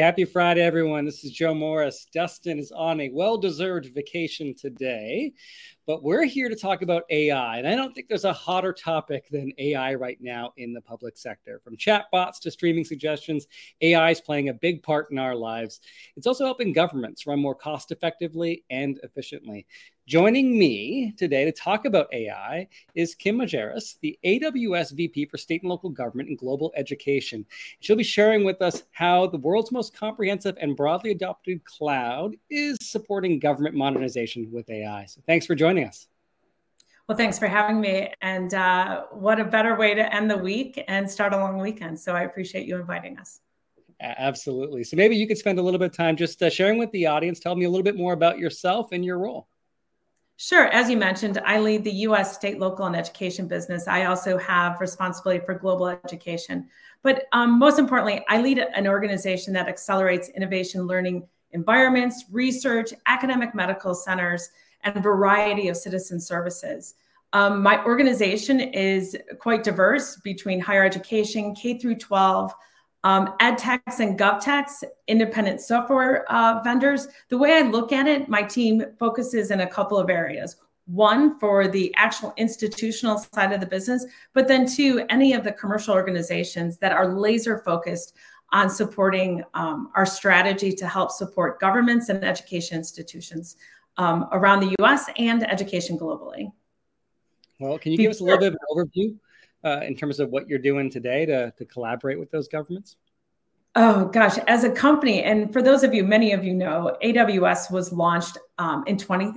happy Friday, everyone. This is Joe Morris. Dustin is on a well-deserved vacation today, but we're here to talk about AI. And I don't think there's a hotter topic than AI right now in the public sector. From chatbots to streaming suggestions, AI is playing a big part in our lives. It's also helping governments run more cost-effectively and efficiently. Joining me today to talk about AI is Kim Majerus, the AWS VP for State and Local Government and Global Education. She'll be sharing with us how the world's most comprehensive and broadly adopted cloud is supporting government modernization with AI. So thanks for joining us. Well, thanks for having me. And what a better way to end the week and start a long weekend. So I appreciate you inviting us. Absolutely. So maybe you could spend a little bit of time just sharing with the audience. Tell me a little bit more about yourself and your role. Sure. As you mentioned, I lead the U.S. state, local, and education business. I also have responsibility for global education. But most importantly, I lead an organization that accelerates innovation learning environments, research, academic medical centers, and a variety of citizen services. My organization is quite diverse between higher education, K through 12, ed techs and gov techs, independent software vendors. The way I look at it, my team focuses in a couple of areas. One, for the actual institutional side of the business, but then two, any of the commercial organizations that are laser focused on supporting our strategy to help support governments and education institutions around the US and education globally. Well, can you give us a little bit of an overview in terms of what you're doing today to collaborate with those governments? Oh, gosh, as a company, and for those of you, many of you know, AWS was launched in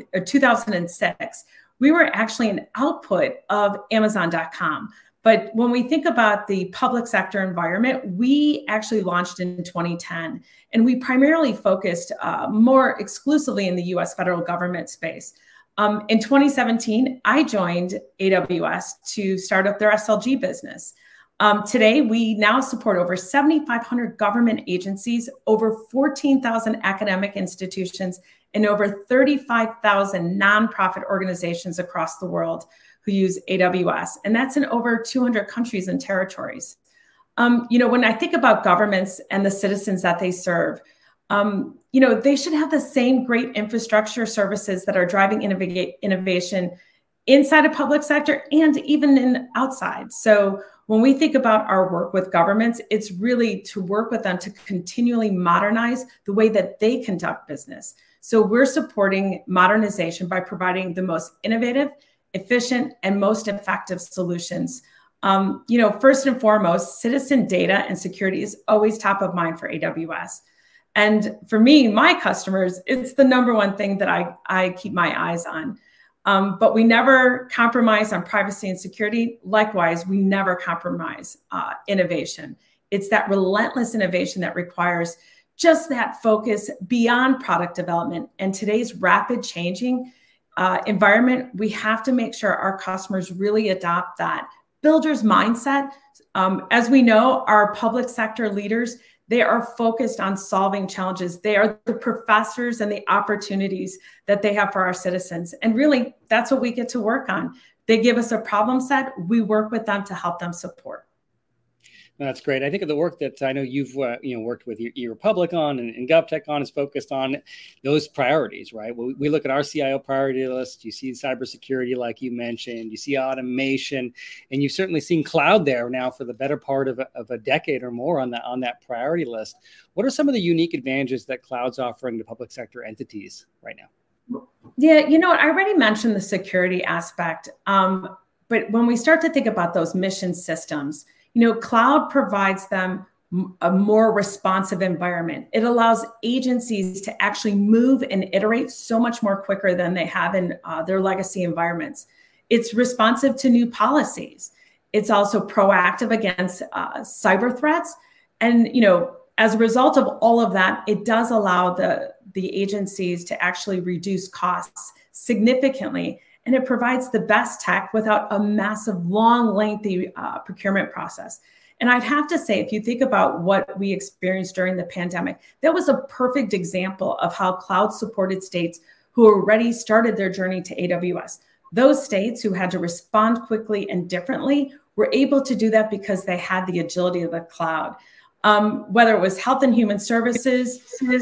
2006. We were actually an output of Amazon.com. But when we think about the public sector environment, we actually launched in 2010. And we primarily focused more exclusively in the US federal government space. In 2017, I joined AWS to start up their SLG business. Today, we now support over 7,500 government agencies, over 14,000 academic institutions, and over 35,000 nonprofit organizations across the world who use AWS. And that's in over 200 countries and territories. When I think about governments and the citizens that they serve, they should have the same great infrastructure services that are driving innovation inside of public sector and even outside. So when we think about our work with governments, it's really to work with them to continually modernize the way that they conduct business. So we're supporting modernization by providing the most innovative, efficient, and most effective solutions. First and foremost, citizen data and security is always top of mind for AWS. And for me, my customers, it's the number one thing that I keep my eyes on. But we never compromise on privacy and security. Likewise, we never compromise innovation. It's that relentless innovation that requires just that focus beyond product development. And today's rapid changing environment, we have to make sure our customers really adopt that builder's mindset. As we know, our public sector leaders, they are focused on solving challenges. They are the professors and the opportunities that they have for our citizens. And really, that's what we get to work on. They give us a problem set. We work with them to help them support. That's great. I think of the work that I know you've worked with eRepublik on and GovTech on is focused on those priorities, right? We look at our CIO priority list. You see cybersecurity, like you mentioned. You see automation, and you've certainly seen cloud there now for the better part of a decade or more on that priority list. What are some of the unique advantages that cloud's offering to public sector entities right now? Yeah, I already mentioned the security aspect, but when we start to think about those mission systems, cloud provides them a more responsive environment. It allows agencies to actually move and iterate so much more quicker than they have in their legacy environments. It's responsive to new policies. It's also proactive against cyber threats. And, as a result of all of that, it does allow the agencies to actually reduce costs significantly. And it provides the best tech without a massive, long, lengthy procurement process. And I'd have to say, if you think about what we experienced during the pandemic, that was a perfect example of how cloud-supported states who already started their journey to AWS, those states who had to respond quickly and differently, were able to do that because they had the agility of the cloud. whether it was Health and Human Services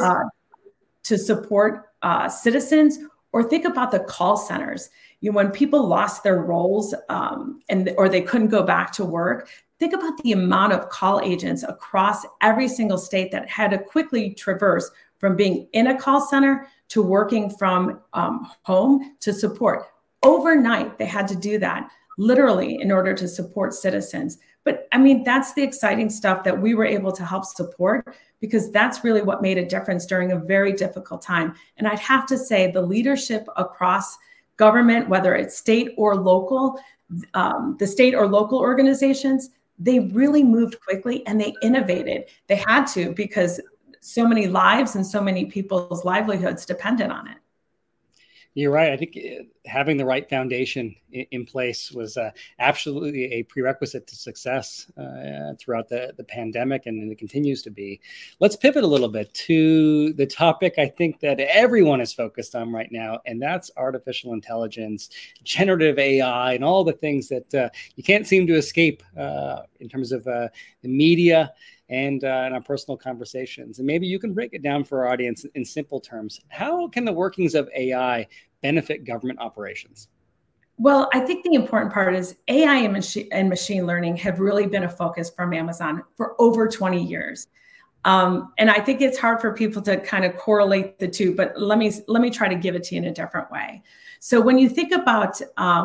to support citizens, or think about the call centers. When people lost their roles or they couldn't go back to work, think about the amount of call agents across every single state that had to quickly traverse from being in a call center to working from home to support. Overnight, they had to do that literally in order to support citizens. But I mean, that's the exciting stuff that we were able to help support, because that's really what made a difference during a very difficult time. And I'd have to say the leadership across government, whether it's state or local, the state or local organizations, they really moved quickly and they innovated. They had to, because so many lives and so many people's livelihoods depended on it. You're right. I think having the right foundation in place was absolutely a prerequisite to success throughout the pandemic, and it continues to be. Let's pivot a little bit to the topic I think that everyone is focused on right now, and that's artificial intelligence, generative AI, and all the things that you can't seem to escape in terms of the media and in our personal conversations. And maybe you can break it down for our audience in simple terms. How can the workings of AI benefit government operations? Well, I think the important part is AI and machine learning have really been a focus from Amazon for over 20 years. And I think it's hard for people to kind of correlate the two, but let me try to give it to you in a different way. So when you think about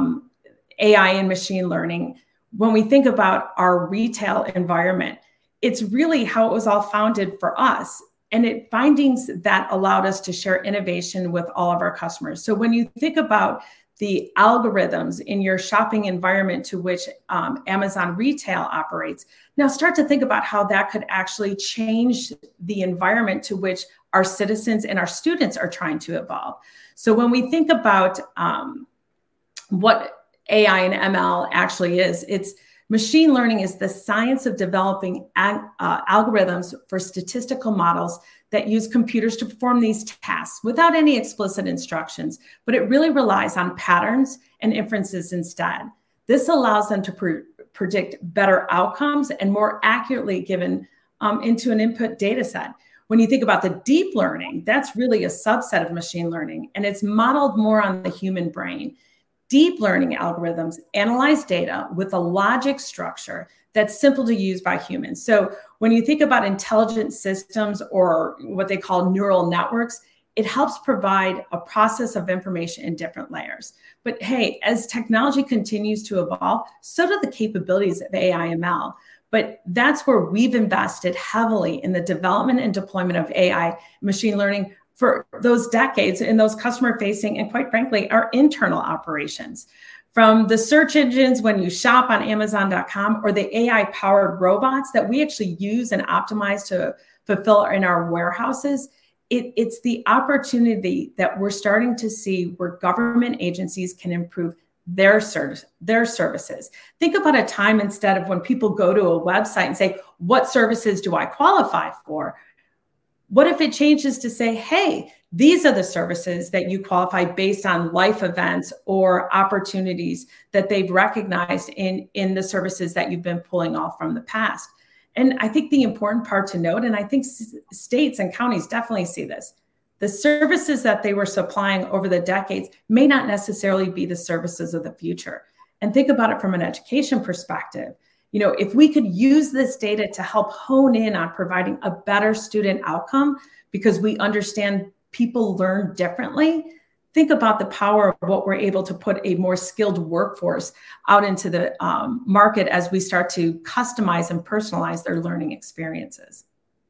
AI and machine learning, when we think about our retail environment, it's really how it was all founded for us, and findings that allowed us to share innovation with all of our customers. So when you think about the algorithms in your shopping environment to which Amazon Retail operates, now start to think about how that could actually change the environment to which our citizens and our students are trying to evolve. So when we think about what AI and ML actually is, machine learning is the science of developing algorithms for statistical models that use computers to perform these tasks without any explicit instructions, but it really relies on patterns and inferences instead. This allows them to predict better outcomes and more accurately given into an input data set. When you think about the deep learning, that's really a subset of machine learning, and it's modeled more on the human brain. Deep learning algorithms analyze data with a logic structure that's simple to use by humans. So when you think about intelligent systems, or what they call neural networks, it helps provide a process of information in different layers. But hey, as technology continues to evolve, so do the capabilities of AI ML. But that's where we've invested heavily in the development and deployment of AI machine learning for those decades in those customer facing and, quite frankly, our internal operations. From the search engines when you shop on Amazon.com, or the AI powered robots that we actually use and optimize to fulfill in our warehouses, it's the opportunity that we're starting to see where government agencies can improve their services. Think about a time, instead of when people go to a website and say, what services do I qualify for? What if it changes to say, hey, these are the services that you qualify based on life events or opportunities that they've recognized in the services that you've been pulling off from the past? And I think the important part to note, and I think states and counties definitely see this, the services that they were supplying over the decades may not necessarily be the services of the future. And think about it from an education perspective. If we could use this data to help hone in on providing a better student outcome, because we understand people learn differently, think about the power of what we're able to put a more skilled workforce out into the market as we start to customize and personalize their learning experiences.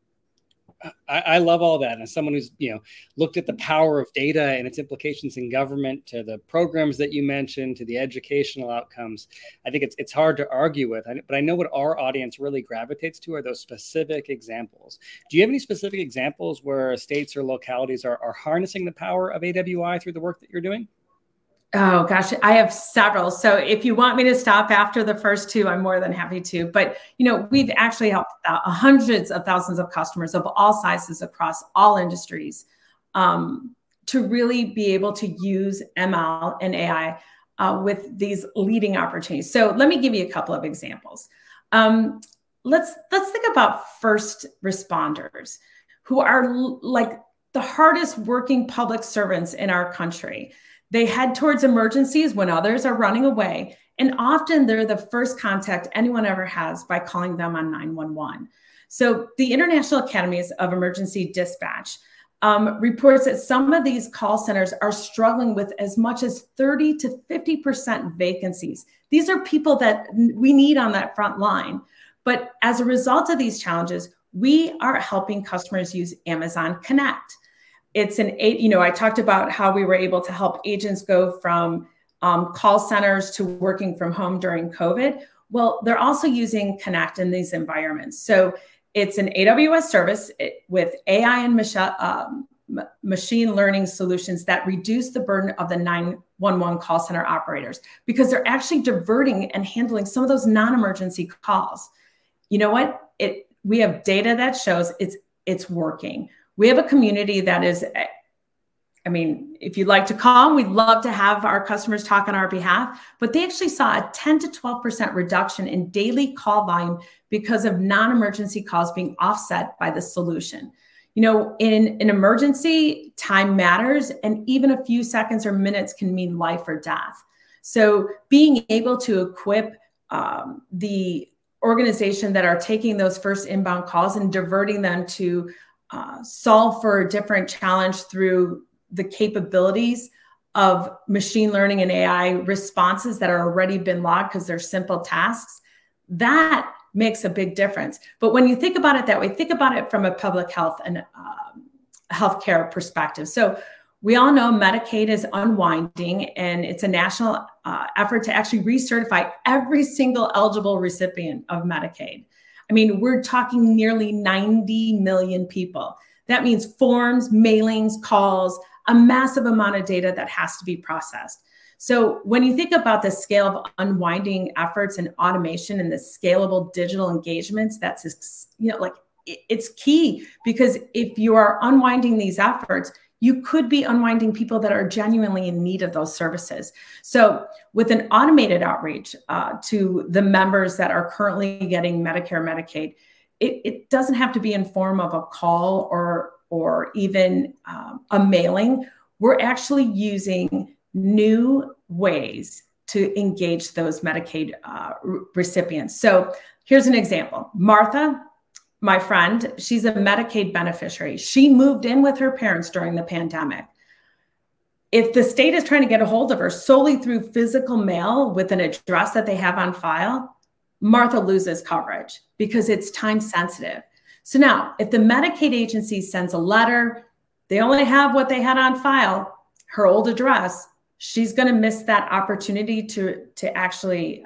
I love all that. And as someone who's, looked at the power of data and its implications in government, to the programs that you mentioned, to the educational outcomes, I think it's hard to argue with. But I know what our audience really gravitates to are those specific examples. Do you have any specific examples where states or localities are harnessing the power of AWI through the work that you're doing? Oh, gosh, I have several. So if you want me to stop after the first two, I'm more than happy to. But, we've actually helped hundreds of thousands of customers of all sizes across all industries to really be able to use ML and AI with these leading opportunities. So let me give you a couple of examples. let's think about first responders who are like the hardest working public servants in our country. They head towards emergencies when others are running away. And often they're the first contact anyone ever has by calling them on 911. So the International Academies of Emergency Dispatch reports that some of these call centers are struggling with as much as 30 to 50% vacancies. These are people that we need on that front line. But as a result of these challenges, we are helping customers use Amazon Connect. It's I talked about how we were able to help agents go from call centers to working from home during COVID. Well, they're also using Connect in these environments. So it's an AWS service with AI and machine learning solutions that reduce the burden of the 911 call center operators, because they're actually diverting and handling some of those non-emergency calls. You know what? We have data that shows it's working. We have a community that is, if you'd like to call, we'd love to have our customers talk on our behalf, but they actually saw a 10 to 12% reduction in daily call volume because of non-emergency calls being offset by the solution. In an emergency, time matters, and even a few seconds or minutes can mean life or death. So being able to equip the organization that are taking those first inbound calls and diverting them to solve for a different challenge through the capabilities of machine learning and AI responses that are already been logged because they're simple tasks, that makes a big difference. But when you think about it that way, think about it from a public health and healthcare perspective. So we all know Medicaid is unwinding, and it's a national effort to actually recertify every single eligible recipient of Medicaid. We're talking nearly 90 million people. That means forms, mailings, calls, a massive amount of data that has to be processed. So when you think about the scale of unwinding efforts and automation and the scalable digital engagements, it's key, because if you are unwinding these efforts, you could be unwinding people that are genuinely in need of those services. So with an automated outreach to the members that are currently getting Medicare, Medicaid, it doesn't have to be in form of a call or even a mailing. We're actually using new ways to engage those Medicaid recipients. So here's an example. Martha, my friend, she's a Medicaid beneficiary. She moved in with her parents during the pandemic. If the state is trying to get a hold of her solely through physical mail with an address that they have on file, Martha loses coverage because it's time sensitive. So now, if the Medicaid agency sends a letter, they only have what they had on file, her old address, she's going to miss that opportunity to actually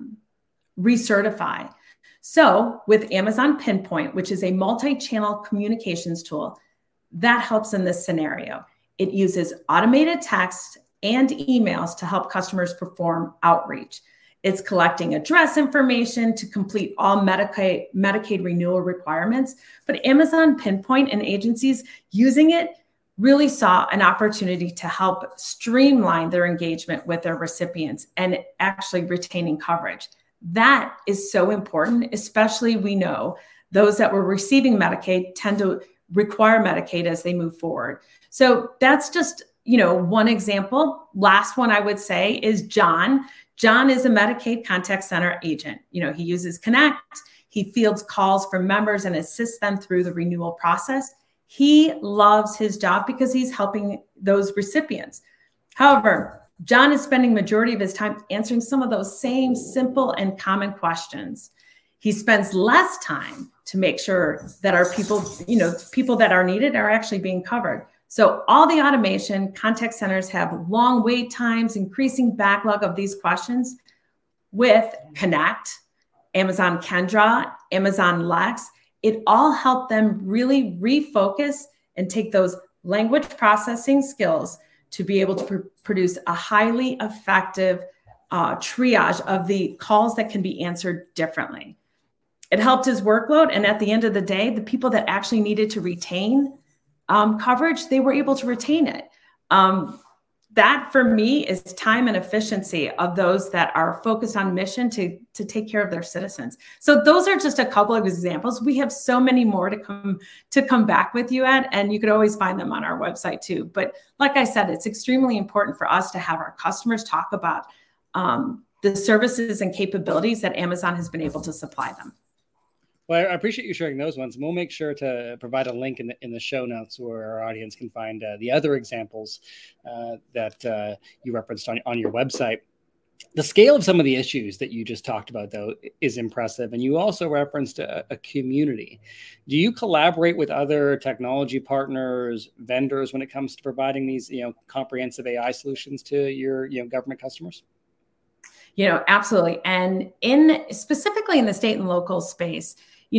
recertify. So with Amazon Pinpoint, which is a multi-channel communications tool, that helps in this scenario. It uses automated text and emails to help customers perform outreach. It's collecting address information to complete all Medicaid renewal requirements. But Amazon Pinpoint and agencies using it really saw an opportunity to help streamline their engagement with their recipients and actually retaining coverage. That is so important, especially we know those that were receiving Medicaid tend to require Medicaid as they move forward. So that's just, one example. Last one I would say is John. John is a Medicaid contact center agent. He uses Connect. He fields calls from members and assists them through the renewal process. He loves his job because he's helping those recipients. However, John is spending majority of his time answering some of those same simple and common questions. He spends less time to make sure that our people that are needed are actually being covered. So all the automation, contact centers have long wait times, increasing backlog of these questions. With Connect, Amazon Kendra, Amazon Lex, it all helped them really refocus and take those language processing skills to be able to produce a highly effective triage of the calls that can be answered differently. It helped his workload. And at the end of the day, the people that actually needed to retain coverage, they were able to retain it. that for me is time and efficiency of those that are focused on mission to take care of their citizens. So those are just a couple of examples. We have so many more to come back with you, Ed, and you could always find them on our website too. But like I said, it's extremely important for us to have our customers talk about the services and capabilities that Amazon has been able to supply them. Well, I appreciate you sharing those ones. We'll make sure to provide a link in the show notes where our audience can find the other examples that you referenced on your website. The scale of some of the issues that you just talked about, though, is impressive. And you also referenced a community. Do you collaborate with other technology partners, vendors, when it comes to providing these, comprehensive AI solutions to your, government customers? Absolutely. And specifically in the state and local space,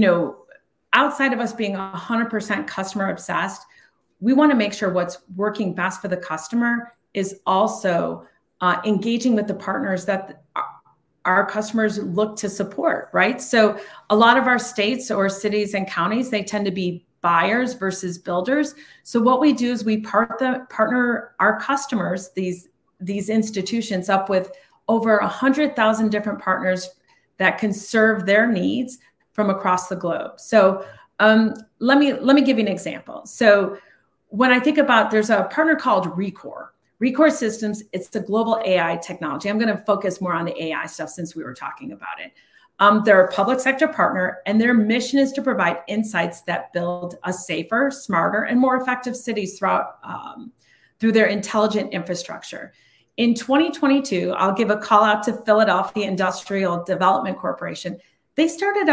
outside of us being 100% customer obsessed, we want to make sure what's working best for the customer is also engaging with the partners that our customers look to support, right? So a lot of our states or cities and counties, they tend to be buyers versus builders. So what we do is we partner our customers, these institutions, up with over 100,000 different partners that can serve their needs from across the globe. So let me give you an example. So when I think about, there's a partner called Rekor. Rekor Systems, it's the global AI technology. I'm going to focus more on the AI stuff since we were talking about it. They're a public sector partner, and their mission is to provide insights that build a safer, smarter, and more effective cities through their intelligent infrastructure. In 2022, I'll give a call out to Philadelphia Industrial Development Corporation. They started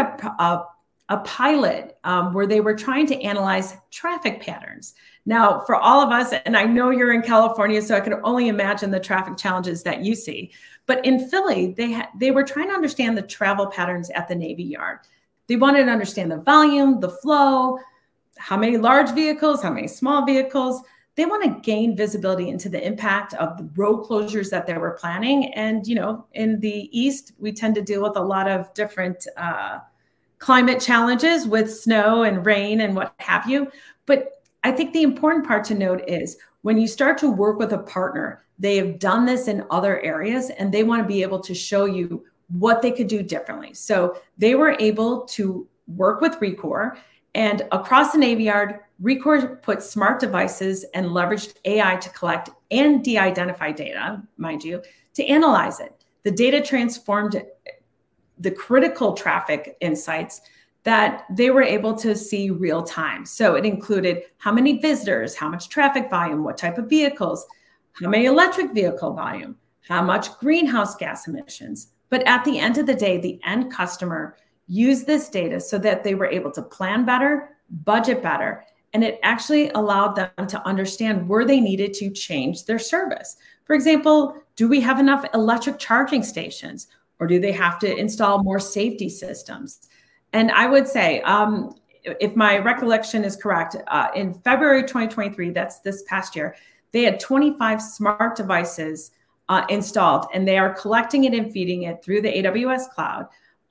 a pilot where they were trying to analyze traffic patterns. Now, for all of us, and I know you're in California, so I can only imagine the traffic challenges that you see. But in Philly, they were trying to understand the travel patterns at the Navy Yard. They wanted to understand the volume, the flow, how many large vehicles, how many small vehicles. They want to gain visibility into the impact of the road closures that they were planning. And, in the East, we tend to deal with a lot of different climate challenges with snow and rain and what have you. But I think the important part to note is when you start to work with a partner, they have done this in other areas and they want to be able to show you what they could do differently. So they were able to work with Rekor, and across the Navy Yard, Rekor put smart devices and leveraged AI to collect and de-identify data, mind you, to analyze it. The data transformed the critical traffic insights that they were able to see real time. So it included how many visitors, how much traffic volume, what type of vehicles, how many electric vehicle volume, how much greenhouse gas emissions. But at the end of the day, the end customer used this data so that they were able to plan better, budget better, and it actually allowed them to understand where they needed to change their service. For example, do we have enough electric charging stations, or do they have to install more safety systems? And I would say, if my recollection is correct, in February 2023, that's this past year, they had 25 smart devices installed, and they are collecting it and feeding it through the AWS cloud.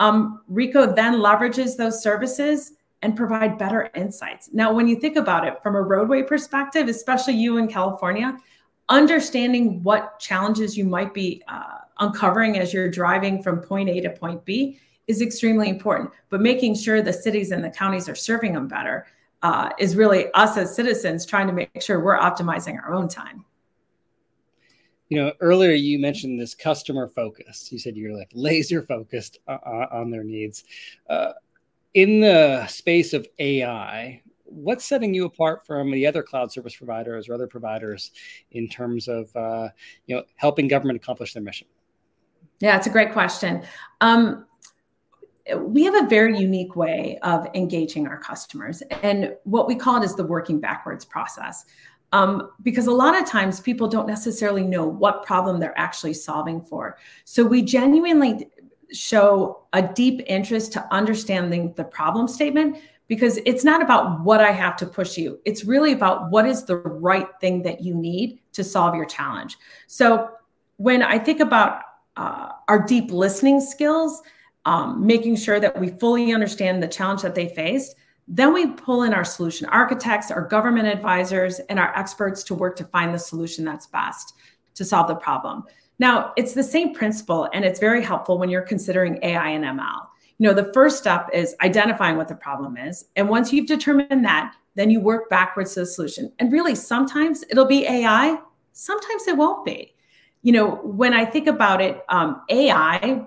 Rekor then leverages those services and provide better insights. Now, when you think about it from a roadway perspective, especially you in California, understanding what challenges you might be uncovering as you're driving from point A to point B is extremely important. But making sure the cities and the counties are serving them better is really us as citizens trying to make sure we're optimizing our own time. Earlier you mentioned this customer focus. You said you're like laser focused on their needs. In the space of AI, what's setting you apart from the other cloud service providers or other providers in terms of helping government accomplish their mission? Yeah, it's a great question. We have a very unique way of engaging our customers, and what we call it is the working backwards process. Because a lot of times people don't necessarily know what problem they're actually solving for. So we genuinely show a deep interest to understanding the problem statement, because it's not about what I have to push you. It's really about what is the right thing that you need to solve your challenge. So when I think about our deep listening skills, making sure that we fully understand the challenge that they faced, then we pull in our solution architects, our government advisors, and our experts to work to find the solution that's best. to solve the problem. Now, it's the same principle, and it's very helpful when you're considering AI and ML. The first step is identifying what the problem is. And once you've determined that, then you work backwards to the solution. And really, sometimes it'll be AI, sometimes it won't be. When I think about it, AI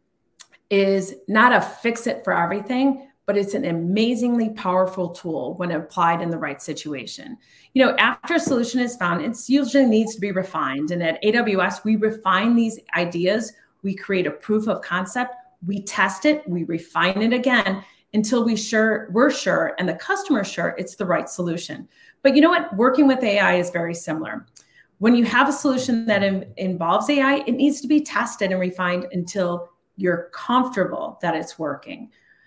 is not a fix it for everything, but it's an amazingly powerful tool when applied in the right situation. After a solution is found, it usually needs to be refined. And at AWS, we refine these ideas. We create a proof of concept. We test it. We refine it again until we're sure, and the customer's sure it's the right solution. But you know what? Working with AI is very similar. When you have a solution that involves AI, it needs to be tested and refined until you're comfortable that it's working.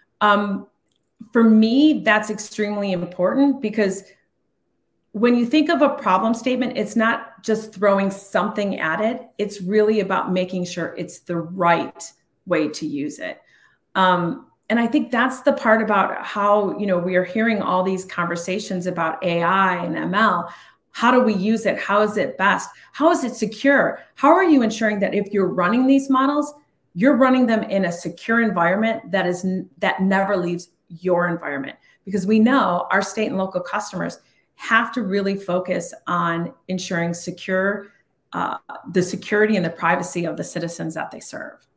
For me, that's extremely important, because when you think of a problem statement, it's not just throwing something at it. It's really about making sure it's the right way to use it. And I think that's the part about how, we are hearing all these conversations about AI and ML. How do we use it? How is it best? How is it secure? How are you ensuring that if you're running these models, you're running them in a secure environment that never leaves your environment? Because we know our state and local customers have to really focus on ensuring the security and the privacy of the citizens that they serve.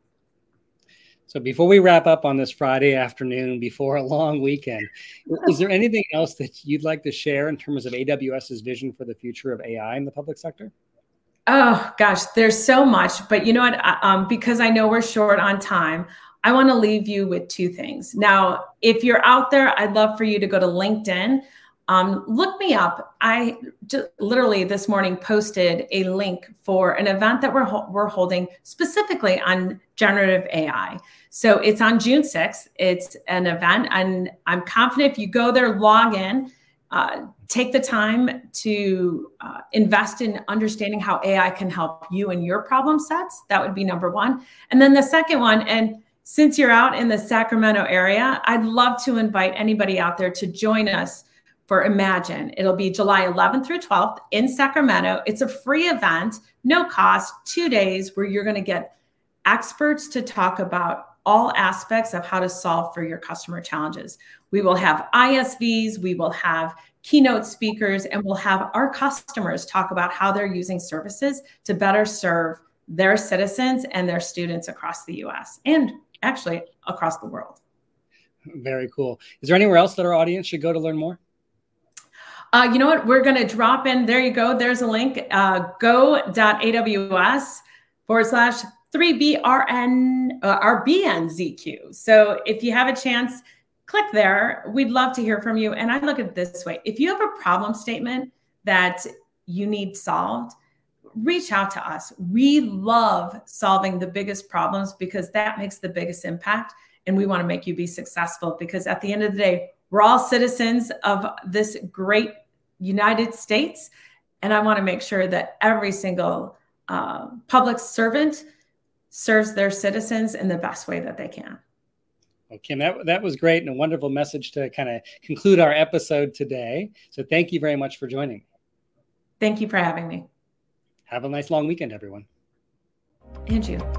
So before we wrap up on this Friday afternoon, before a long weekend, is there anything else that you'd like to share in terms of AWS's vision for the future of AI in the public sector? Oh, gosh, there's so much. But you know what? Because I know we're short on time, I want to leave you with two things. Now, if you're out there, I'd love for you to go to LinkedIn. Look me up. I just literally this morning posted a link for an event that we're holding specifically on generative AI. So it's on June 6th. It's an event, and I'm confident if you go there, log in, take the time to invest in understanding how AI can help you in your problem sets. That would be number one. And then the second one, and since you're out in the Sacramento area, I'd love to invite anybody out there to join us for Imagine. It'll be July 11th through 12th in Sacramento. It's a free event, no cost, 2 days, where you're going to get experts to talk about all aspects of how to solve for your customer challenges. We will have ISVs, we will have keynote speakers, and we'll have our customers talk about how they're using services to better serve their citizens and their students across the US and actually across the world. Very cool. Is there anywhere else that our audience should go to learn more? You know what? We're going to drop in. There you go. There's a link. go.aws/3BRNZQ. So if you have a chance, click there. We'd love to hear from you. And I look at it this way. If you have a problem statement that you need solved, reach out to us. We love solving the biggest problems because that makes the biggest impact. And we want to make you be successful, because at the end of the day, we're all citizens of this great United States. And I want to make sure that every single public servant serves their citizens in the best way that they can. Well, Kim, that was great and a wonderful message to kind of conclude our episode today. So thank you very much for joining. Thank you for having me. Have a nice long weekend, everyone. And you.